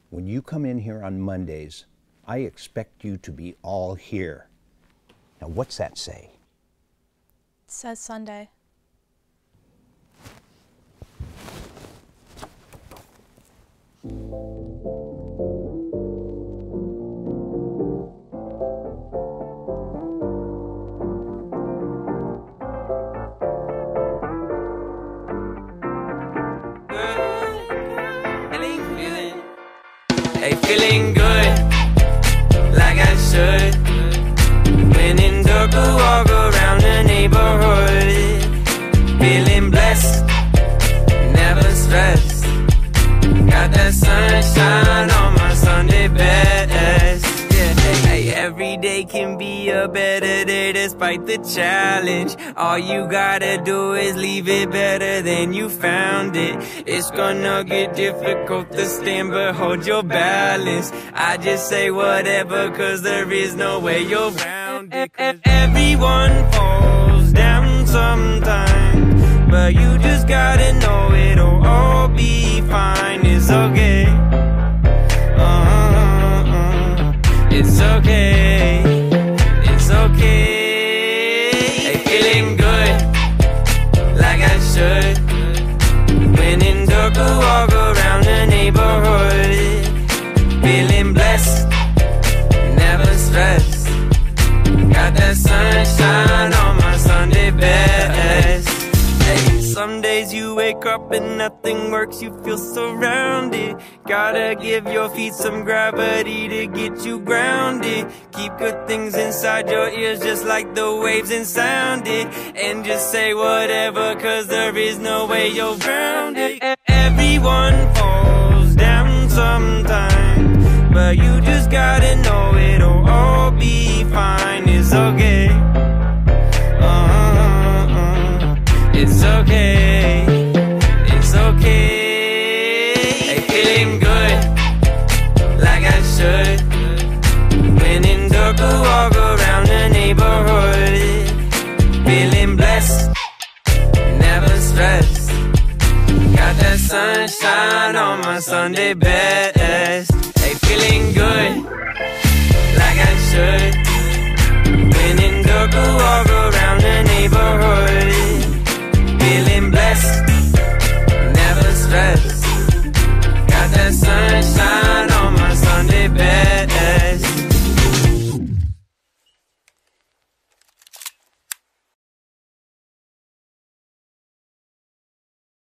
When you come in here on Mondays, I expect you to be all here. Now, what's that say? It says Sunday. Hey, feeling good, like I should. When in dark, I walk around the neighborhood. Feeling blessed, never stressed. Got that sunshine on my Sunday best. Yeah, hey, every day can be a better day despite the challenge. All you gotta do is leave it better than you found it. It's gonna get difficult to stand, but hold your balance. I just say whatever, cause there is no way you're around it. Everyone falls down sometimes, but you just gotta know it'll all be fine. It's okay. It's okay. It's okay. Hey, feeling good, like I should. When in dark, I walk around the neighborhood. Feeling blessed, never stressed. Got that sunshine on my Sunday best. Hey, some days you wake up and nothing works, you feel surrounded. Gotta give your feet some gravity to get you grounded. Keep good things inside your ears just like the waves and sound it. And just say whatever, cause there is no way you're grounded. Everyone falls down sometimes, but you just gotta know it'll all be fine. It's okay. It's okay. It's okay. Hey, feeling good, like I should. When in dark, I walk around the neighborhood. Feeling blessed, never stressed. Got that sunshine on my Sunday best. Hey, feeling good, like I should. When in dark, I walk